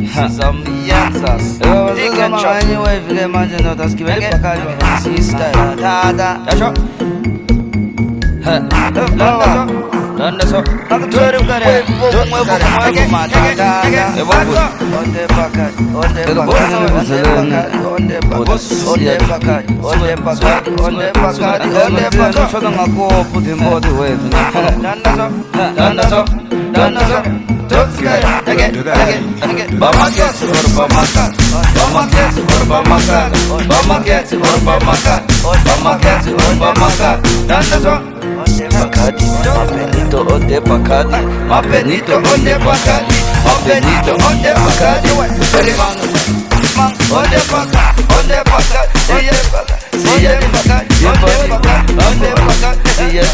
Some answers. They can try anyway if you get imagine not as give it back out see style. Da. Dandaso. Turim kare. Don't move Bacardi, Mapenito on the Bacardi, Mapenito on the Bacardi, Mapenito on the Bacardi, man on the Bacardi, on the Bacardi, see ya Bacardi, on the Bacardi, see ya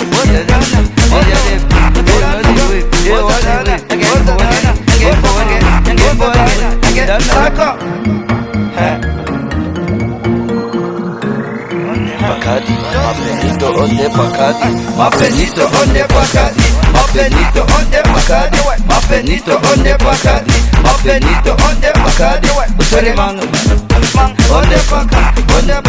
Bacardi, Mapenito on the Bacardi, Mapenito on the Bacardi, Mapenito on the Bacardi, Mapenito on the Bacardi, Mapenito on the Bacardi, sorry man on the Bacardi,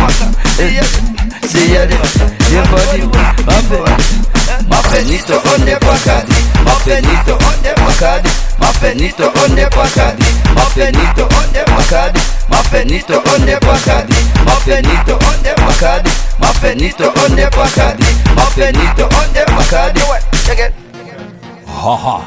see ya your body, Mapenito on the Bacardi, Mapenito on the Bacardi, Mapenito on the Bacardi, Mapenito on the Bacardi, Mapenito on the Bacardi, Mapenito on the Bacardi, Mapenito on the Bacardi, Mapenito on the Bacardi. Check it. Haha.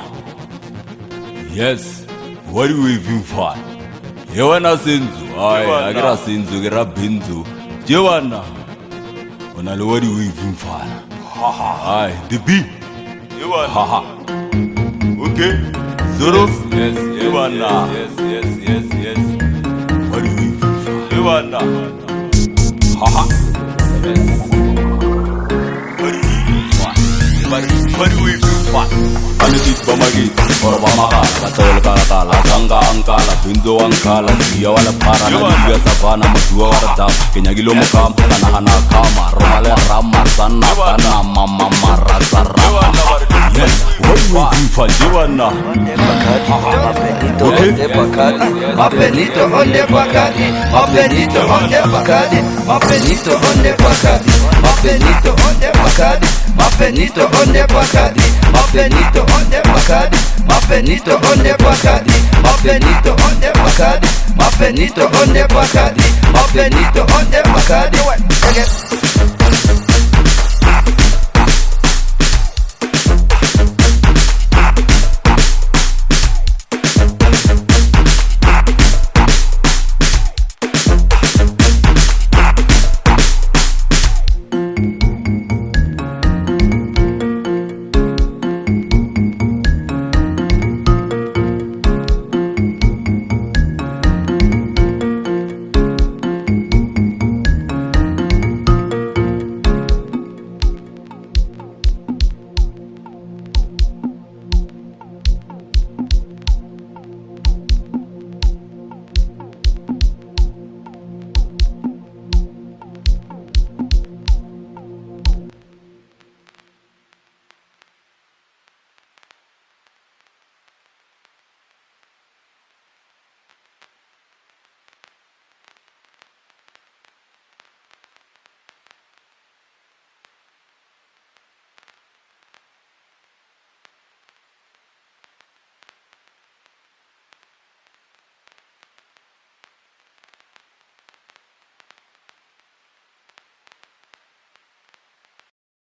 Yes. What are we waiting for? You wanna sinzu? I got sinzu, get a binzu. You wanna? What are you waiting for? Haha. Aye, the B. You wanna? Haha. Okay. Zoros? Yes. You wanna? Yes. What are you waiting for? You wanna? Haha. What do we do? Anubis Bamagi, or Bamaha, Latol Kala, Tanga Ankala, Bindo Ankala, Yawala Parana, Savana, Mutuara, Kenyagilo Mukam, Kanahana Kama, Romale Rama, Sana, Pana, Mama, Razara. Yes, what do we do for Joanna? Mapenito on the Bacardi, Mapenito on the Bacardi, Mapenito on the Bacardi, Mapenito on the Bacardi, Mapenito on the Bacardi, Mapenito on the Bacardi, Mapenito on the Bacardi, Mapenito on the Bacardi, Mapenito on the Bacardi, Mapenito on the Bacardi, Mapenito on the Bacardi.